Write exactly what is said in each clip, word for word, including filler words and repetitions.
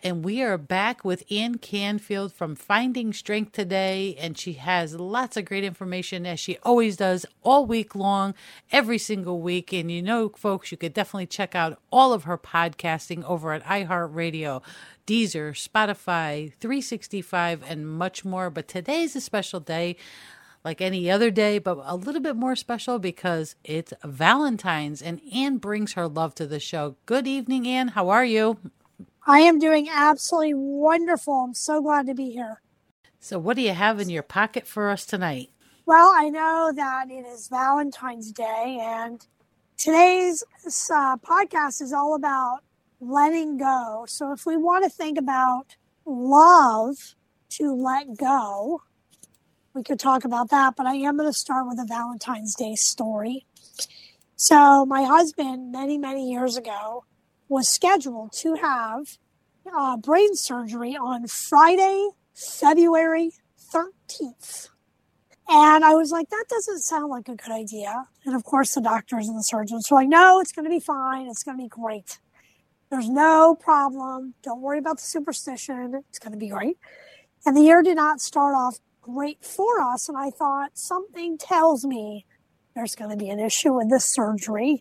and we are back with Ann Canfield from Finding Strength today, and she has lots of great information, as she always does, all week long, every single week. And you know, folks, you could definitely check out all of her podcasting over at iHeartRadio, Deezer, Spotify, three sixty-five, and much more. But today's a special day, like any other day, but a little bit more special because it's Valentine's, and Ann brings her love to the show. Good evening, Ann. How are you? I am doing absolutely wonderful. I'm so glad to be here. So what do you have in your pocket for us tonight? Well, I know that it is Valentine's Day, and today's uh, podcast is all about letting go. So if we want to think about love to let go, we could talk about that, but I am going to start with a Valentine's Day story. So my husband, many, many years ago, was scheduled to have uh, brain surgery on Friday, February thirteenth. And I was like, that doesn't sound like a good idea. And of course, the doctors and the surgeons were like, no, it's going to be fine. It's going to be great. There's no problem. Don't worry about the superstition. It's going to be great. And the year did not start off great for us. And I thought, something tells me there's going to be an issue with this surgery.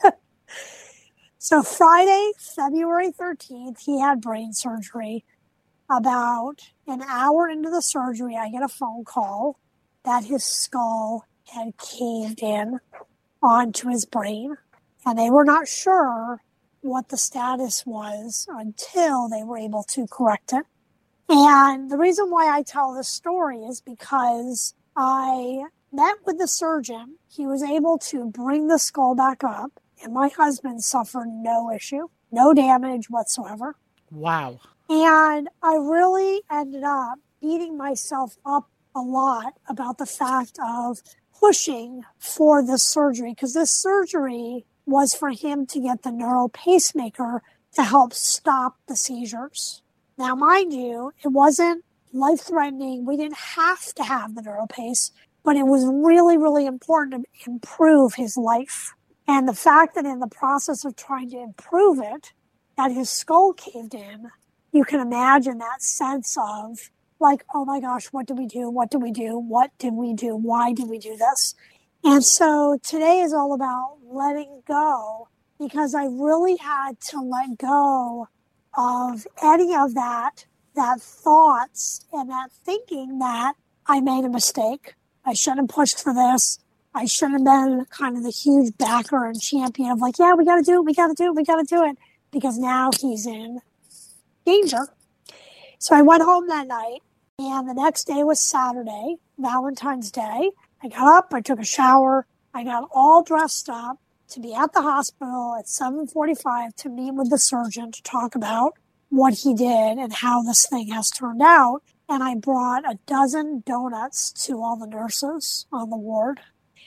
So Friday, February thirteenth, he had brain surgery. About an hour into the surgery, I get a phone call that his skull had caved in onto his brain. And they were not sure what the status was until they were able to correct it. And the reason why I tell this story is because I met with the surgeon. He was able to bring the skull back up, and my husband suffered no issue, no damage whatsoever. Wow. And I really ended up beating myself up a lot about the fact of pushing for this surgery, because this surgery was for him to get the neural pacemaker to help stop the seizures. Now, mind you, it wasn't life-threatening. We didn't have to have the neural pace, but it was really, really important to improve his life. And the fact that in the process of trying to improve it, that his skull caved in, you can imagine that sense of like, oh my gosh, what did we do? What did we do? What did we do? Why did we do this? And so today is all about letting go, because I really had to let go of any of that, that thoughts and that thinking that I made a mistake. I shouldn't have pushed for this. I should have been kind of the huge backer and champion of like, yeah, we got to do it. We got to do it. We got to do it, because now he's in danger. So I went home that night, and the next day was Saturday, Valentine's Day. I got up, I took a shower, I got all dressed up to be at the hospital at seven forty-five to meet with the surgeon to talk about what he did and how this thing has turned out. And I brought a dozen donuts to all the nurses on the ward.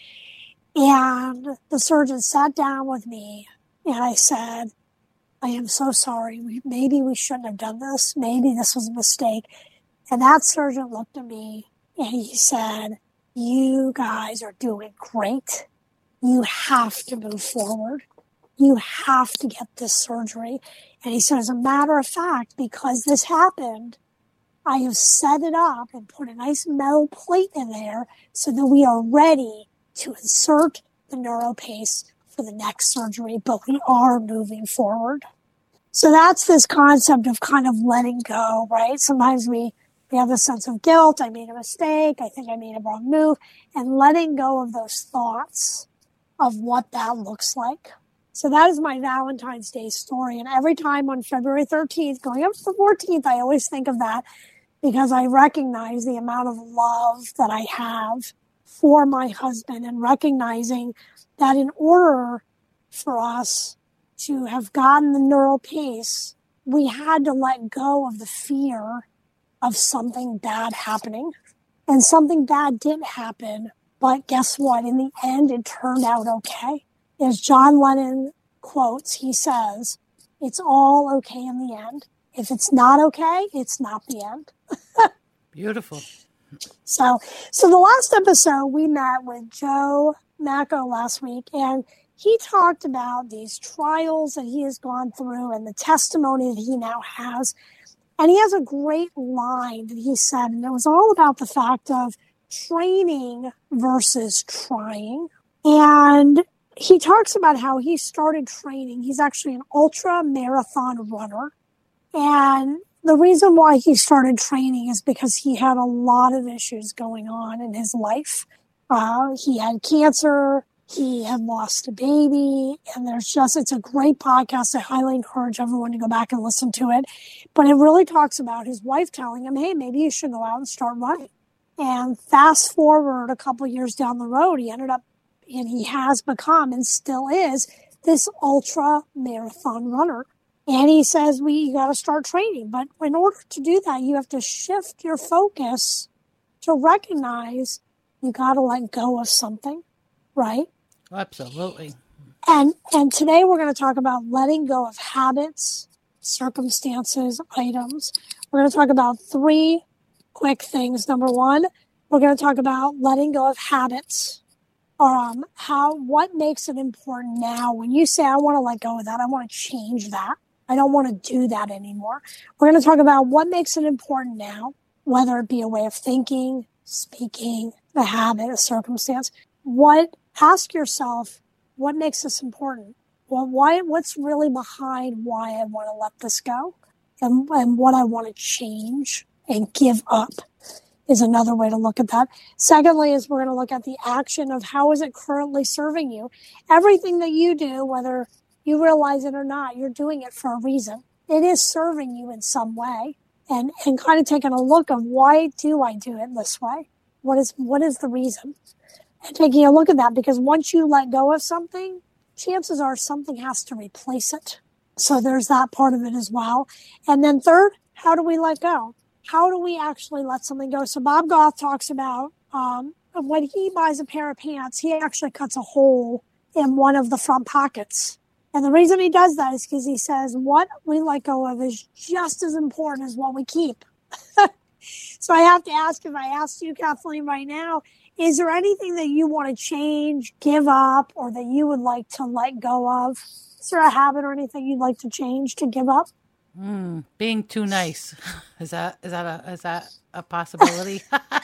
And the surgeon sat down with me, and I said, I am so sorry. We, maybe we shouldn't have done this. Maybe this was a mistake. And that surgeon looked at me and he said, you guys are doing great. You have to move forward. You have to get this surgery. And he said, as a matter of fact, because this happened, I have set it up and put a nice metal plate in there so that we are ready to insert the neuropace for the next surgery, but we are moving forward. So that's this concept of kind of letting go, right? Sometimes we, we have this sense of guilt. I made a mistake. I think I made a wrong move. And letting go of those thoughts of what that looks like. So that is my Valentine's Day story. And every time on February thirteenth, going up to the fourteenth, I always think of that, because I recognize the amount of love that I have for my husband, and recognizing that in order for us to have gotten the neural pace, we had to let go of the fear of something bad happening. And something bad did happen, but guess what? In the end, it turned out okay. As John Lennon quotes, he says, it's all okay in the end. If it's not okay, it's not the end. Beautiful. So, so the last episode we met with Joe Macco last week, and he talked about these trials that he has gone through and the testimony that he now has. And he has a great line that he said, and it was all about the fact of training versus trying. And he talks about how he started training. He's actually an ultra marathon runner. And the reason why he started training is because he had a lot of issues going on in his life. Uh, he had cancer. He had lost a baby. And there's just, it's a great podcast. I highly encourage everyone to go back and listen to it. But it really talks about his wife telling him, hey, maybe you should go out and start running. And fast forward a couple of years down the road, he ended up, and he has become and still is, this ultra marathon runner. And he says, we got to start training. But in order to do that, you have to shift your focus to recognize you got to let go of something, right? Absolutely. And and today we're going to talk about letting go of habits, circumstances, items. We're going to talk about three quick things. Number one, we're going to talk about letting go of habits. Um, how, what makes it important now? When you say, I want to let go of that, I want to change that. I don't want to do that anymore. We're going to talk about what makes it important now, whether it be a way of thinking, speaking, a habit, a circumstance. What, ask yourself, what makes this important? Well, why, what's really behind why I want to let this go, and, and what I want to change and give up is another way to look at that. Secondly, is we're going to look at the action of how is it currently serving you. Everything that you do, whether you realize it or not, you're doing it for a reason. It is serving you in some way, and, and kind of taking a look of why do I do it this way? What is, what is the reason? And taking a look at that, because once you let go of something, chances are something has to replace it. So there's that part of it as well. And then third, how do we let go? How do we actually let something go? So Bob Goff talks about um, when he buys a pair of pants, he actually cuts a hole in one of the front pockets. And the reason he does that is because he says what we let go of is just as important as what we keep. So I have to ask, if I asked you, Kathleen, right now, is there anything that you want to change, give up, or that you would like to let go of? Is there a habit or anything you'd like to change, to give up? Mm, being too nice. Is that is that a is that a possibility?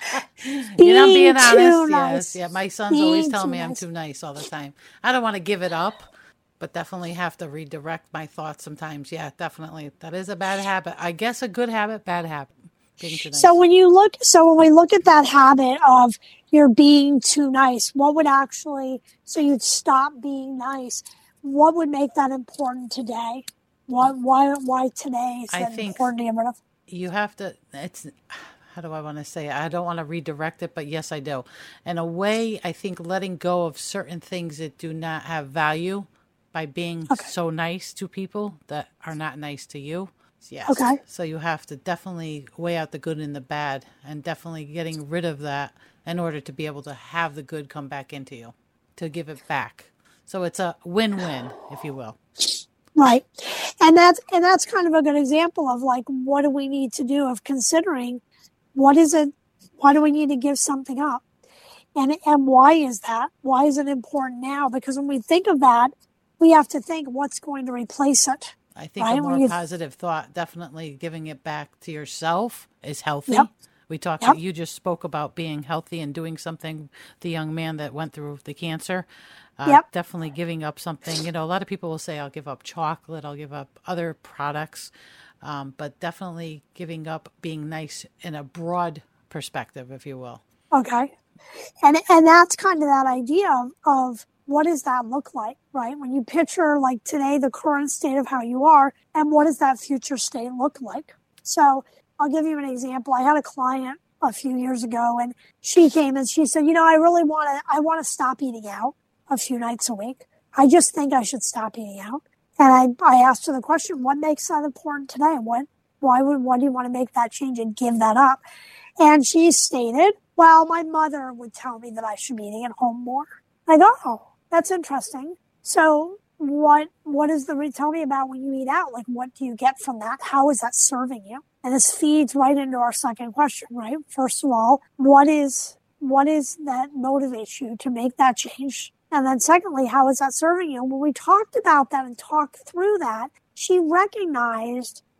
You know, I'm being honest. Nice. Yes, yeah. My sons being always tell me nice. I'm too nice all the time. I don't want to give it up, but definitely have to redirect my thoughts sometimes. Yeah, definitely. That is a bad habit. I guess a good habit, bad habit. Being too nice. So when you look, so when we look at that habit of you're being too nice, what would actually, so you'd stop being nice, what would make that important today? What, why, why today is that important to get rid of? You have to, it's, how do I want to say it? I don't want to redirect it, but yes, I do. In a way, I think letting go of certain things that do not have value by being okay. so nice to people that are not nice to you. Yes. Okay. So you have to definitely weigh out the good and the bad, and definitely getting rid of that in order to be able to have the good come back into you, to give it back. So it's a win-win, if you will. Right. And that's, and that's kind of a good example of like, what do we need to do of considering what is it, why do we need to give something up? And, and why is that? Why is it important now? Because when we think of that, we have to think what's going to replace it. I think right? a more positive thought, definitely giving it back to yourself is healthy. Yep. We talked, yep. you just spoke about being healthy and doing something, the young man that went through the cancer. Uh, yep. Definitely giving up something. You know, a lot of people will say, I'll give up chocolate, I'll give up other products, um, but definitely giving up being nice in a broad perspective, if you will. Okay. And and that's kind of that idea of, of what does that look like, right? When you picture like today, the current state of how you are, and what does that future state look like? So I'll give you an example. I had a client a few years ago, and she came and she said, you know, I really want to, I want to stop eating out a few nights a week. I just think I should stop eating out. And I, I asked her the question, what makes that important today? What, why would, why do you want to make that change and give that up? And she stated, well, my mother would tell me that I should be eating at home more. I go, oh, that's interesting. So what, what is the, tell me about when you eat out? Like, what do you get from that? How is that serving you? And this feeds right into our second question, right? First of all, what is, what is that motivates you to make that change? And then secondly, how is that serving you? When we talked about that and talked through that, she recognized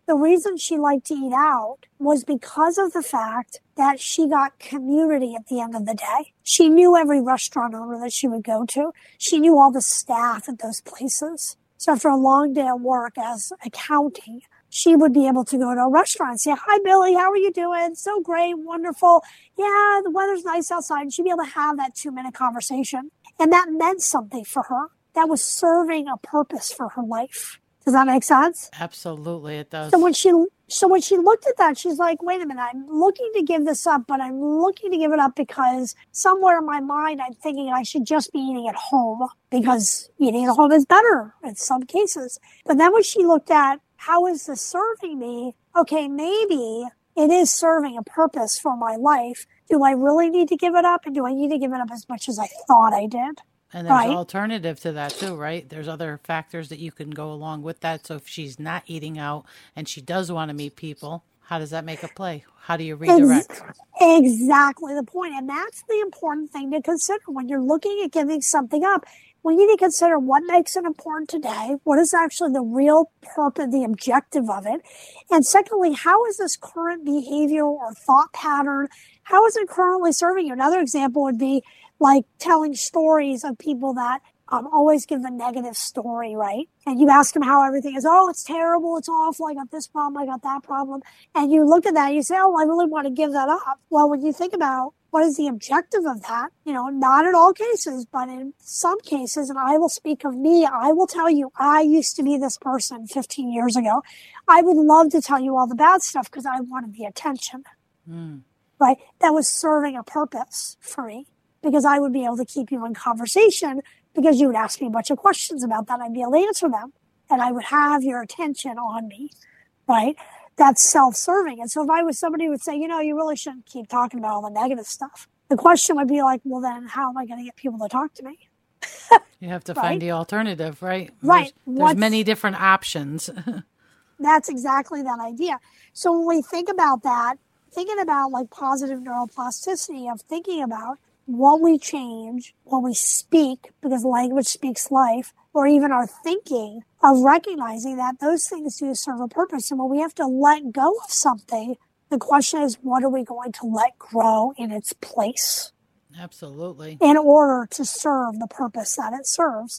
the reason she liked to eat out was because of the fact that she got community at the end of the day. She knew every restaurant owner that she would go to. She knew all the staff at those places. So after a long day at work as accounting, she would be able to go to a restaurant and say, hi, Billy, how are you doing? So great, wonderful. Yeah, the weather's nice outside. And she'd be able to have that two-minute conversation. And that meant something for her. That was serving a purpose for her life. Does that make sense? Absolutely, it does. So when she so when she looked at that, she's like, wait a minute, I'm looking to give this up, but I'm looking to give it up because somewhere in my mind, I'm thinking I should just be eating at home because eating at home is better in some cases. But then when she looked at, how is this serving me? Okay, maybe it is serving a purpose for my life. Do I really need to give it up? And do I need to give it up as much as I thought I did? And there's right. an alternative to that too, right? There's other factors that you can go along with that. So if she's not eating out and she does want to meet people, how does that make a play? How do you redirect? Ex- exactly the point. And that's the important thing to consider when you're looking at giving something up. We need to consider what makes it important today. What is actually the real purpose, the objective of it? And secondly, how is this current behavior or thought pattern, how is it currently serving you? Another example would be like telling stories of people that um, always give a negative story, right? And you ask them how everything is. Oh, it's terrible. It's awful. I got this problem. I got that problem. And you look at that and you say, oh, I really want to give that up. Well, when you think about what is the objective of that, you know, not in all cases, but in some cases, and I will speak of me, I will tell you, I used to be this person fifteen years ago. I would love to tell you all the bad stuff because I wanted the attention, Mm. right? That was serving a purpose for me. Because I would be able to keep you in conversation because you would ask me a bunch of questions about that. I'd be able to answer them and I would have your attention on me, right? That's self-serving. And so if I was somebody who would say, you know, you really shouldn't keep talking about all the negative stuff. The question would be like, well, then how am I going to get people to talk to me? You have to right? find the alternative, right? Right. There's, there's many different options. That's exactly that idea. So when we think about that, thinking about like positive neuroplasticity of thinking about what we change, what we speak, because language speaks life, or even our thinking of recognizing that those things do serve a purpose. And when we have to let go of something, the question is, what are we going to let grow in its place? Absolutely. In order to serve the purpose that it serves.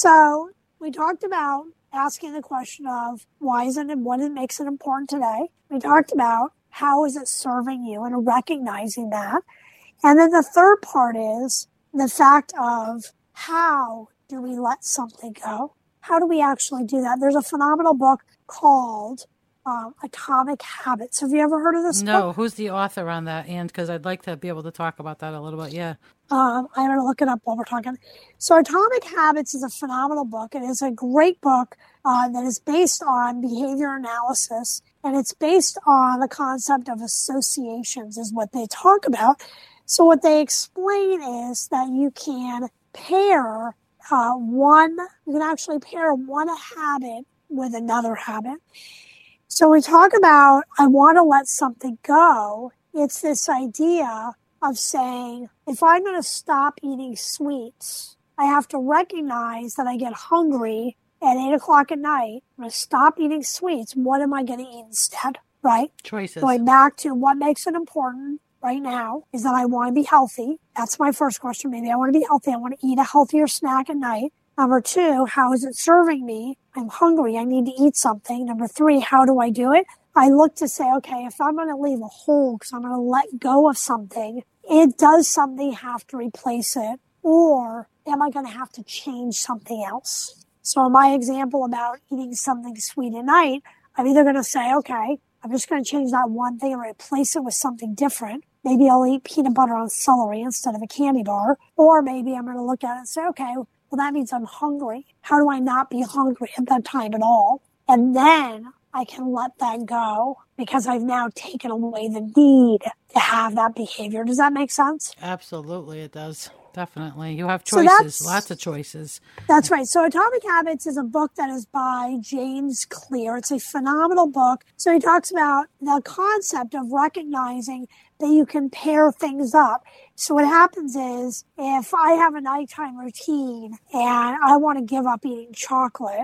So we talked about asking the question of why is it and what it makes it important today. We talked about how is it serving you and recognizing that. And then the third part is the fact of how do we let something go? How do we actually do that? There's a phenomenal book called um, Atomic Habits. Have you ever heard of this no, book? Who's the author on that? And because I'd like to be able to talk about that a little bit. Yeah. Um, I'm going to look it up while we're talking. So Atomic Habits is a phenomenal book. It is a great book uh, that is based on behavior analysis. And it's based on the concept of associations is what they talk about. So what they explain is that you can pair uh, one, you can actually pair one habit with another habit. So we talk about, I want to let something go. It's this idea of saying, if I'm going to stop eating sweets, I have to recognize that I get hungry at eight o'clock at night. I'm going to stop eating sweets. What am I going to eat instead? Right? Choices. Going back to what makes it important right now is that I want to be healthy. That's my first question. Maybe I want to be healthy. I want to eat a healthier snack at night. Number two, how is it serving me? I'm hungry. I need to eat something. Number three, how do I do it? I look to say, okay, if I'm going to leave a hole because I'm going to let go of something, it does something have to replace it, or am I going to have to change something else? So in my example about eating something sweet at night, I'm either going to say, okay, I'm just going to change that one thing and replace it with something different. Maybe I'll eat peanut butter on celery instead of a candy bar. Or maybe I'm going to look at it and say, okay, well, that means I'm hungry. How do I not be hungry at that time at all? And then I can let that go because I've now taken away the need to have that behavior. Does that make sense? Absolutely, it does. Definitely. You have So choices, that's- lots of choices. That's right. So Atomic Habits is a book that is by James Clear. It's a phenomenal book. So he talks about the concept of recognizing that you can pair things up. So what happens is if I have a nighttime routine and I want to give up eating chocolate,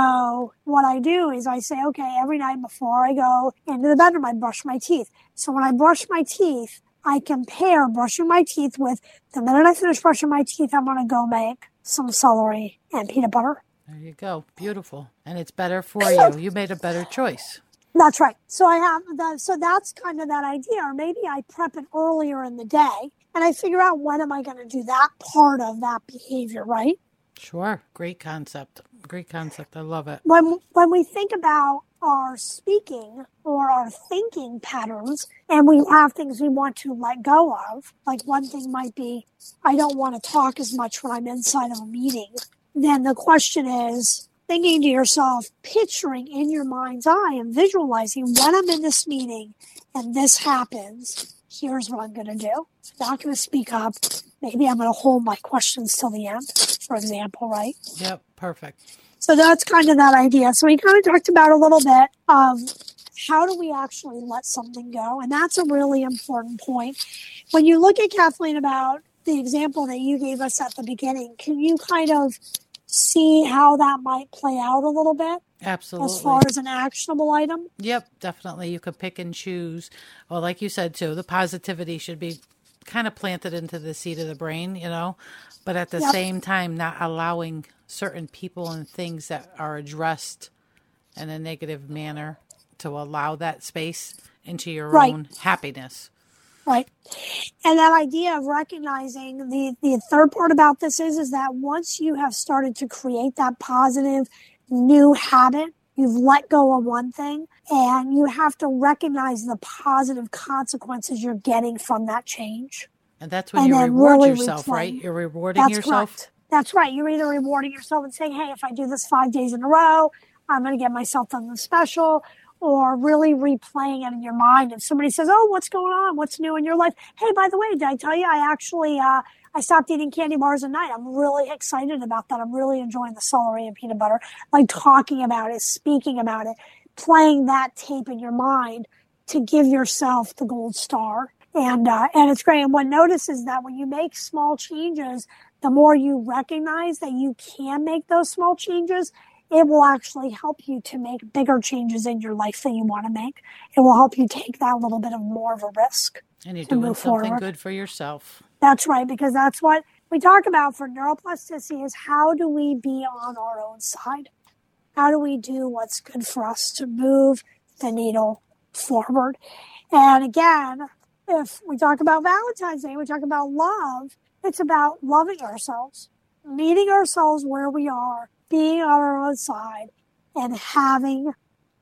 so what I do is I say, okay, every night before I go into the bedroom, I brush my teeth. So when I brush my teeth, I compare brushing my teeth with the minute I finish brushing my teeth, I'm going to go make some celery and peanut butter. There you go. Beautiful. And it's better for you. You made a better choice. That's right. So I have that. So that's kind of that idea. Or maybe I prep it earlier in the day and I figure out when am I going to do that part of that behavior, right? Sure. Great concept. Great concept. I love it. When when we think about our speaking or our thinking patterns and we have things we want to let go of, like one thing might be, I don't want to talk as much when I'm inside of a meeting. Then the question is thinking to yourself, picturing in your mind's eye and visualizing when I'm in this meeting and this happens, here's what I'm going to do. I'm not going to speak up. Maybe I'm going to hold my questions till the end, for example, right? Yep. Perfect. So that's kind of that idea. So we kind of talked about a little bit of how do we actually let something go? And that's a really important point. When you look at Kathleen about the example that you gave us at the beginning, can you kind of see how that might play out a little bit? Absolutely. As far as an actionable item? Yep, definitely. You could pick and choose. Well, like you said, too, the positivity should be kind of planted into the seat of the brain, you know, but at the Yep. same time, not allowing certain people and things that are addressed in a negative manner to allow that space into your Right. own happiness. Right. And that idea of recognizing the, the third part about this is, is that once you have started to create that positive new habit, you've let go of one thing and you have to recognize the positive consequences you're getting from that change. And that's when And you then reward really yourself, replaying. right? You're rewarding That's yourself. correct. That's right. You're either rewarding yourself and saying, hey, if I do this five days in a row, I'm going to get myself something special, or really replaying it in your mind. If somebody says, oh, what's going on? What's new in your life? Hey, by the way, did I tell you I actually, uh, I stopped eating candy bars at night. I'm really excited about that. I'm really enjoying the celery and peanut butter. Like talking about it, speaking about it, playing that tape in your mind to give yourself the gold star. And, uh, and it's great. And what notice is that when you make small changes, the more you recognize that you can make those small changes, it will actually help you to make bigger changes in your life that you want to make. It will help you take that little bit of more of a risk. And you're to doing move something forward. good for yourself. That's right, because that's what we talk about for neuroplasticity is how do we be on our own side? How do we do what's good for us to move the needle forward? And again, if we talk about Valentine's Day, we talk about love, it's about loving ourselves, meeting ourselves where we are, being on our own side, and having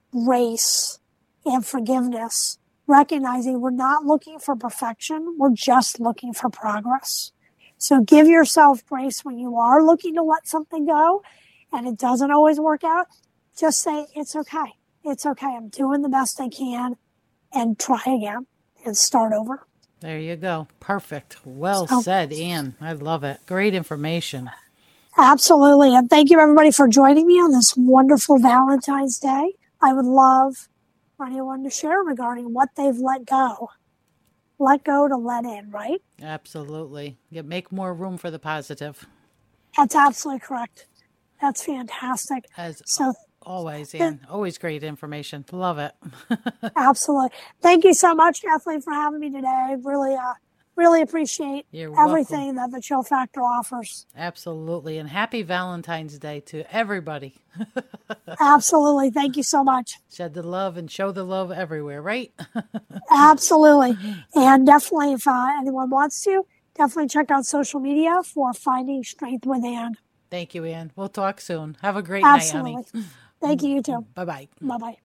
grace and forgiveness, recognizing we're not looking for perfection, we're just looking for progress. So give yourself grace when you are looking to let something go and it doesn't always work out. Just say, it's okay. It's okay. I'm doing the best I can, and try again and start over. There you go. Perfect. Well So- said, Ann. I love it. Great information. Absolutely. And thank you, everybody, for joining me on this wonderful Valentine's Day. I would love for anyone to share regarding what they've let go. Let go to let in, right? Absolutely. You make more room for the positive. That's absolutely correct. That's fantastic. As So, always, Ann. Always great information. Love it. absolutely. Thank you so much, Kathleen, for having me today. Really, uh, really appreciate You're everything that the Chill Factor offers. Absolutely. And happy Valentine's Day to everybody. Absolutely. Thank you so much. Shed the love and show the love everywhere, right? Absolutely. And definitely, if uh, anyone wants to, definitely check out social media for Finding Strength with Ann. Thank you, Ann. We'll talk soon. Have a great Absolutely. night, honey. Thank you, you too. Bye-bye. Bye-bye.